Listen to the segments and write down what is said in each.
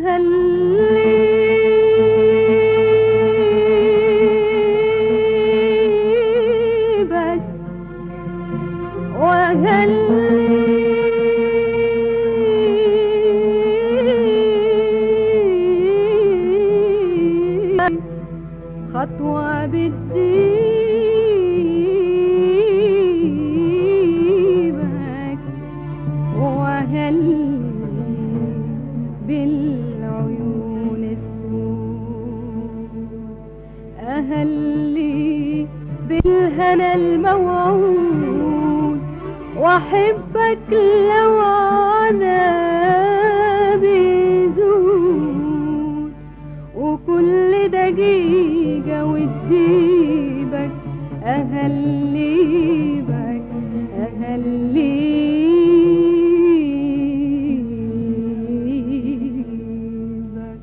خطوة بتجيبك وهلي بالعيون السود، أهلي بالهنا الموعود وأحبك لو عذابي يزول، وكل دقيقة وتجيبك أهليبك أهليبك.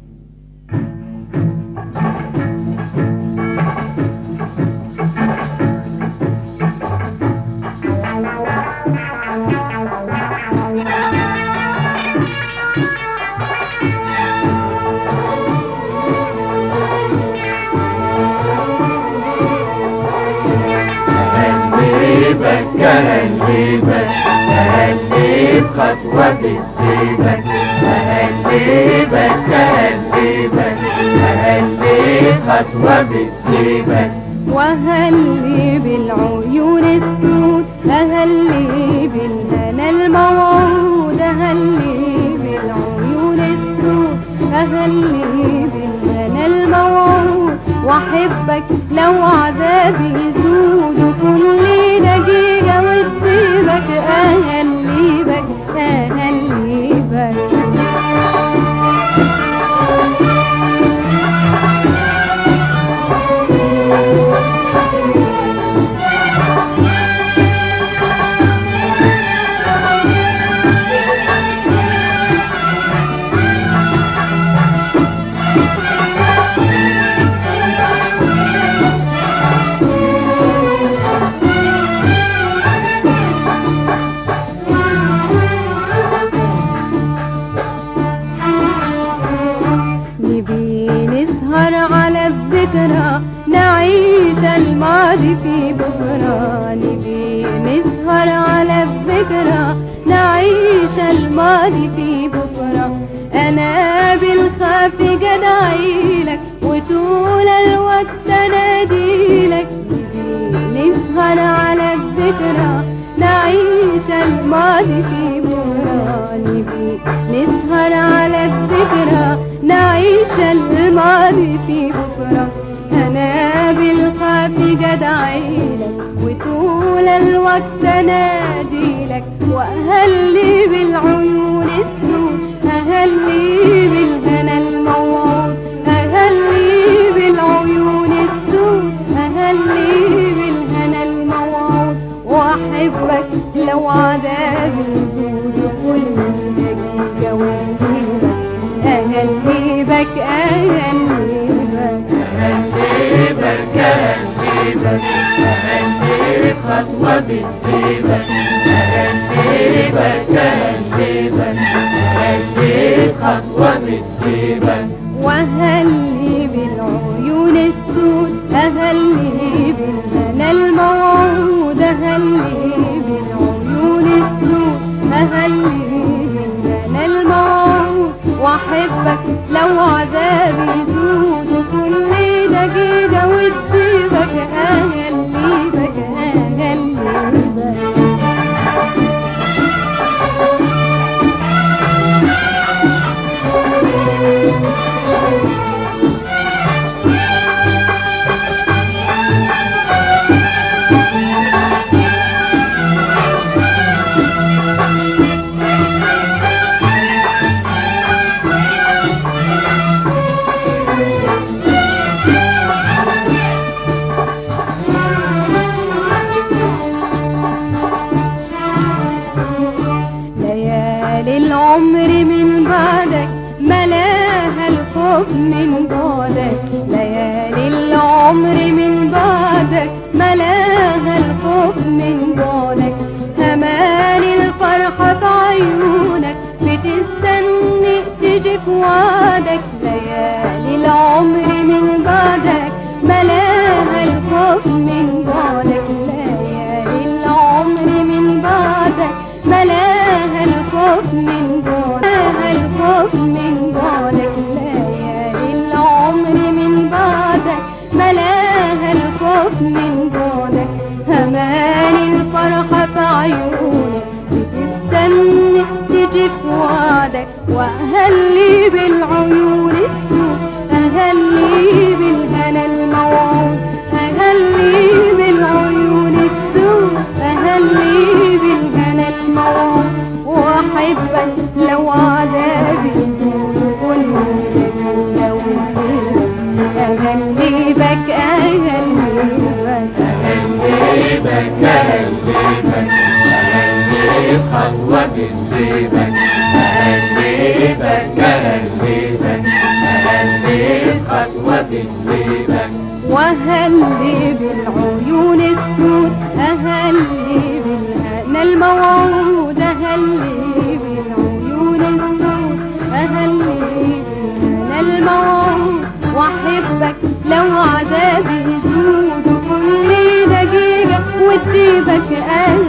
أهليبك أهليب خطوة بتجيبك، أهليبك أهليبك أهليب خطوة بتجيبك، وأهلي بالعيون السود، أهلي بالهنا الموعود، أهلي بالعيون السود، أهلي بالهنا الموعود، وأحبك لو عذابي يزود، وكل دقيقة وتسيبك أهليبك أهليبك. نسهر على الذكرى نعيش الماضي في بكرة، نبي نسهر على الذكرى نعيش الماضي في بكرة، أنا بالخاف قد أعيلك وطول الوقت أناديلك، نبي نسهر على الذكرى نعيش الماضي في بكرة، نبي نسهر على الذكرى نعيش الماضي في بكرة، أنا بالخاف قد أعيلك وطول الوقت أناديلك، وأهلي بالعيون السود، أهلي بالهنا الموعود، أهلي بالعيون السود، أهلي بالهنا الموعود، وأحبك لو عذابي يزول، كل دقيقة وتجيبك أهليبك أهليبك أهليبك أهليبك أهليب خطوة بتجيبك، أهليبك أهليبك أهليب خطوة بتجيبك، وأهلي بالعيون السود، أهلي بالهنا الموعود، أهلي بالعيون السود، أهلي بالهنا الموعود، وأحبك لو عذابي يزود، وكل دقيقة وتسيبك أهليبك أهليبك. العمر من بعدك ملاها الخوف من بعدك، ليالي العمر من بعدك ملاها الخوف من بعدك، أمان الفرحة في عيونك بتستني تجيك في عيونك بتستني تجي في وعدك، واهلي بالعيون السود اهلي بالهنا الموعود، اهلي بالعيون السود اهلي بالهنا الموعود، واحبك لو عذابي يكون لو اهليبك اهليبك أهليبك أهليبك أهليب خطوة بنجيبك، أهليبك أهليبك أهليب خطوة بنجيبك، واهلي بالعيون السود اهلي بالهنا الموعود، اهلي بالعيون السود اهلي بالهنا الموعود، واحبك لو عذابي يزود كل دقيقة وتسيبك